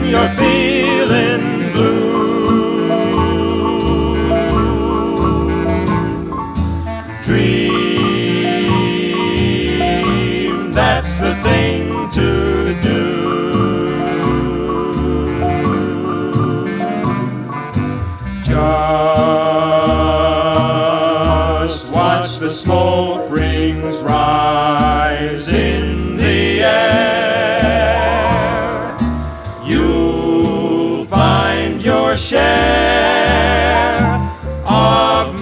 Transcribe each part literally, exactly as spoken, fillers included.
you're feeling blue. Dream, that's the thing to do. Just watch the smoke rings rise in the air. You'll find your share of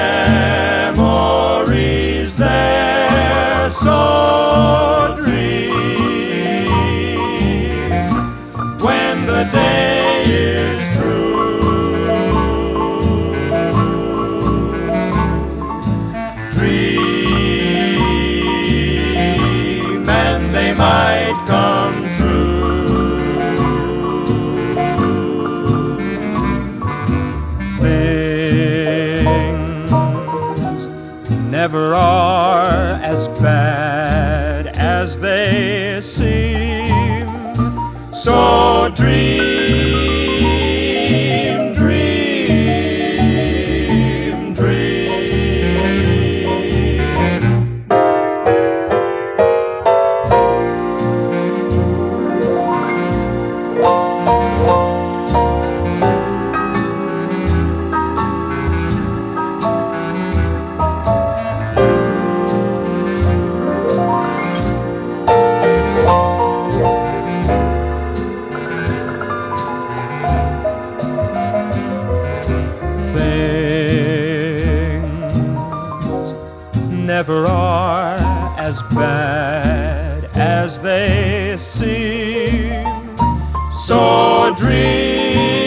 memories there. So dream when the day is through. Dream and they might come true. Things never are as bad as they seem. So dream, dream, dream. Things never are as bad as they seem. So dream.